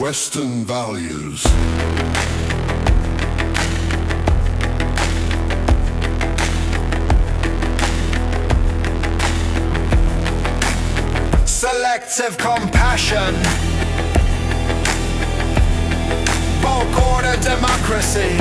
Western values. Selective compassion, bulk order democracy,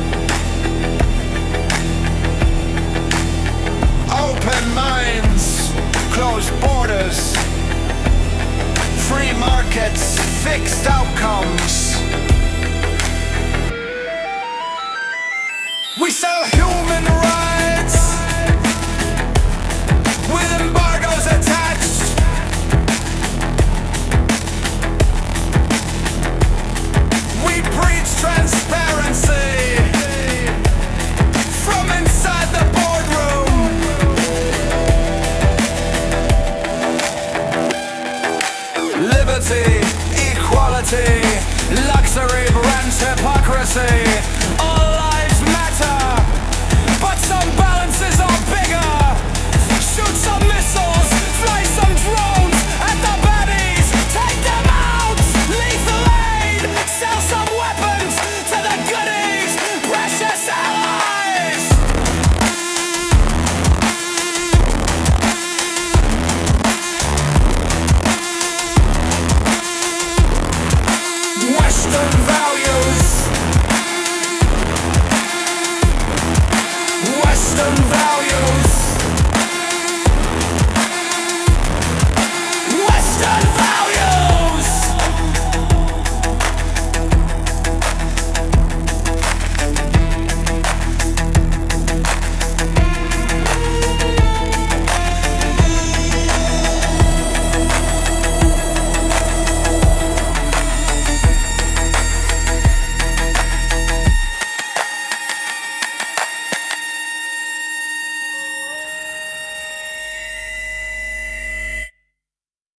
open minds, closed borders, free markets, fixed outcomes. We sell human rights with embargoes attached. We preach transparency from inside the boardroom. Liberty, equality, luxury brands hypocrisy. All lives matter, but some balances are bigger. Shoot some missiles, fly some drones at the baddies, take them out. Lethal aid, sell some weapons to the goodies, precious allies. Western values. Western values.